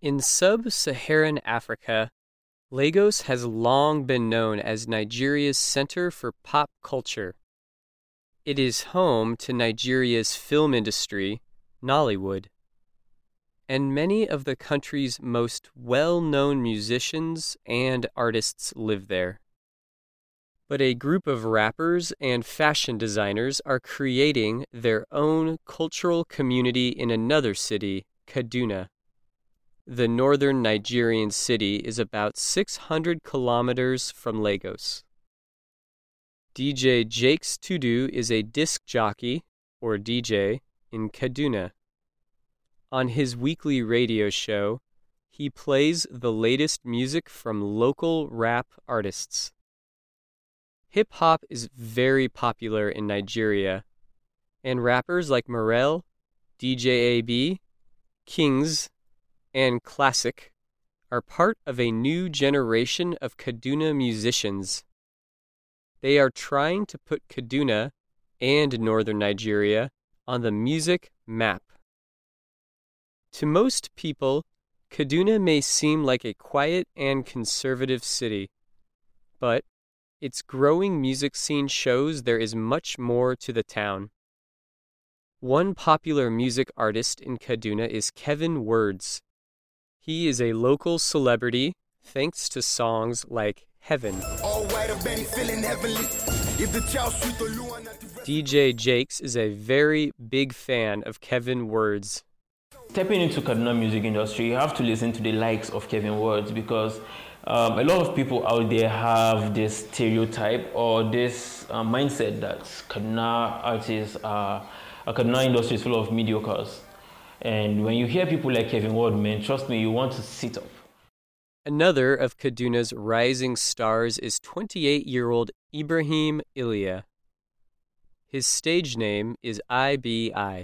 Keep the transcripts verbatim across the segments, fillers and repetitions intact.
In sub-Saharan Africa, Lagos has long been known as Nigeria's center for pop culture. It is home to Nigeria's film industry, Nollywood, and many of the country's most well-known musicians and artists live there. But a group of rappers and fashion designers are creating their own cultural community in another city, Kaduna. The northern Nigerian city is about six hundred kilometers from Lagos. D J Jakes Tudu is a disc jockey, or D J, in Kaduna. On his weekly radio show, he plays the latest music from local rap artists. Hip-hop is very popular in Nigeria, and rappers like Morel, D J A B, Kings, and Classic are part of a new generation of Kaduna musicians. They are trying to put Kaduna and northern Nigeria on the music map. To most people, Kaduna may seem like a quiet and conservative city, but its growing music scene shows there is much more to the town. One popular music artist in Kaduna is Kevin Words. He is a local celebrity thanks to songs like Heaven. D J Jakes is a very big fan of Kevin Words. Stepping into Kaduna music industry, you have to listen to the likes of Kevin Words because um, a lot of people out there have this stereotype or this uh, mindset that Kaduna artists are, a Kaduna industry is full of mediocres. And when you hear people like Kevin Ward, man, trust me, you want to sit up. Another of Kaduna's rising stars is twenty-eight-year-old Ibrahim Ilya. His stage name is I B I.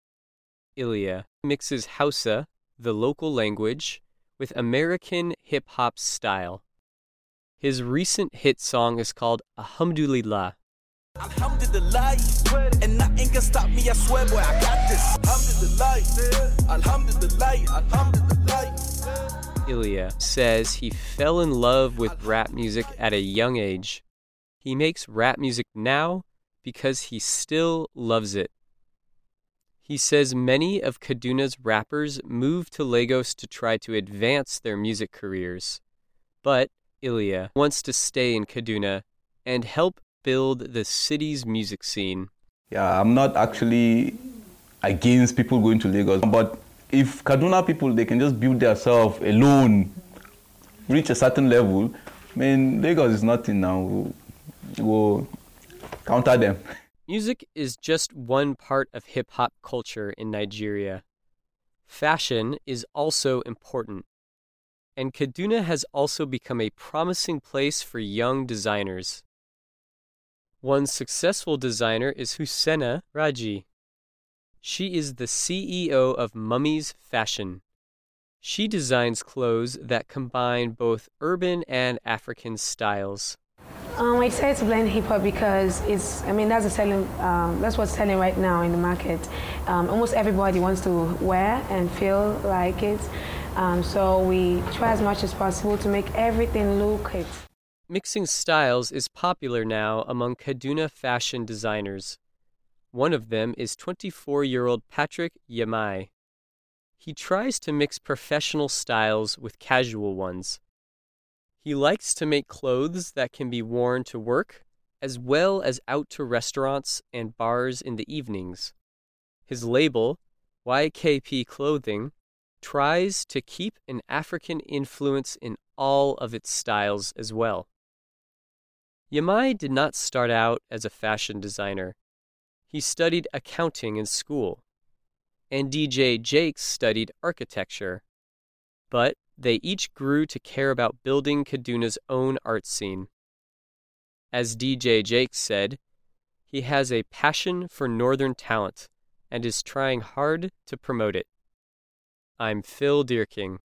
Ilya mixes Hausa, the local language, with American hip-hop style. His recent hit song is called Alhamdulillah. Alhamdulillah, and nothing can stop me, I swear, boy, I got this. Alhamdulillah, Alhamdulillah, Alhamdulillah. Ilya says he fell in love with rap music at a young age. He makes rap music now because he still loves it. He says many of Kaduna's rappers moved to Lagos to try to advance their music careers. But Ilya wants to stay in Kaduna and help build the city's music scene. Yeah, I'm not actually against people going to Lagos, but if Kaduna people, they can just build themselves alone, reach a certain level, I mean, Lagos is nothing now. We'll, we'll counter them. Music is just one part of hip-hop culture in Nigeria. Fashion is also important, and Kaduna has also become a promising place for young designers. One successful designer is Hussaina Raji. She is the C E O of Mummies Fashion. She designs clothes that combine both urban and African styles. Um, I decided to blend hip hop because it's, I mean, that's a selling, um, that's what's selling right now in the market. Um, almost everybody wants to wear and feel like it. Um, so we try as much as possible to make everything look it. Mixing styles is popular now among Kaduna fashion designers. One of them is twenty-four-year-old Patrick Yamai. He tries to mix professional styles with casual ones. He likes to make clothes that can be worn to work, as well as out to restaurants and bars in the evenings. His label, Y K P Clothing, tries to keep an African influence in all of its styles as well. Yamai did not start out as a fashion designer. He studied accounting in school, and D J Jakes studied architecture. But they each grew to care about building Kaduna's own art scene. As D J Jakes said, he has a passion for northern talent and is trying hard to promote it. I'm Phil Deerking.